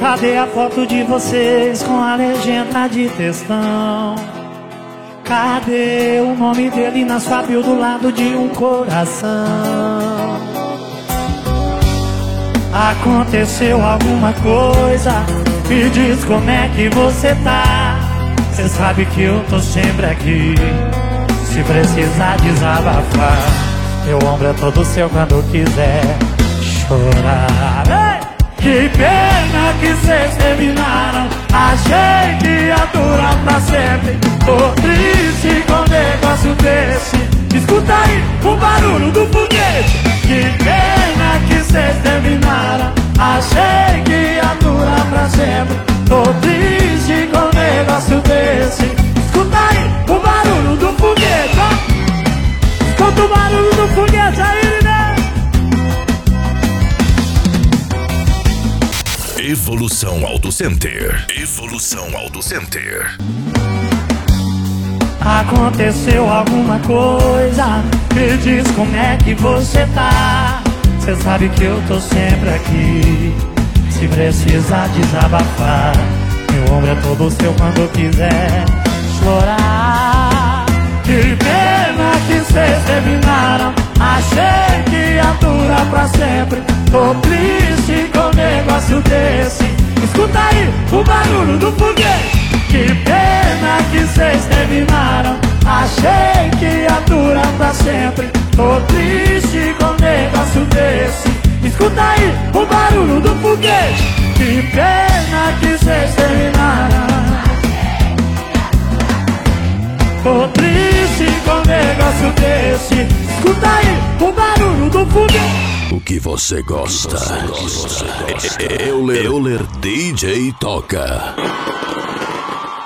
Cadê a foto de vocês com a legenda de textão? Cadê o nome dele na sua bio do lado de um coração? Aconteceu alguma coisa? Me diz como é que você tá. Cê sabe que eu tô sempre aqui, se precisar desabafar. Meu ombro é todo seu quando quiser chorar. Ei! Que pena que cês terminaram. Achei que ia durar pra sempre. Tô triste com um negócio desse. Escuta aí o barulho do foguete. Que pena que cês terminaram. Achei que ia durar pra sempre. Tô triste com um negócio desse. Escuta aí o barulho do foguete, ó. Escuta o barulho do foguete aí, né? Evolução Auto Center. Evolução Auto Center. Aconteceu alguma coisa? Me diz como é que você tá. Cê sabe que eu tô sempre aqui, se precisar desabafar. Meu ombro é todo seu quando quiser chorar. Que pena que cês terminaram. Achei que ia durar pra sempre. Tô triste com um negócio desse. Escuta aí o barulho do foguete. Que pena que cês terminaram. Achei que ia durar pra sempre. Tô triste com um negócio desse. Escuta aí o barulho do foguete. Que pena que cês terminaram. Tô triste com um negócio desse. Escuta aí o barulho do foguete. O que você gosta? Euler DJ toca.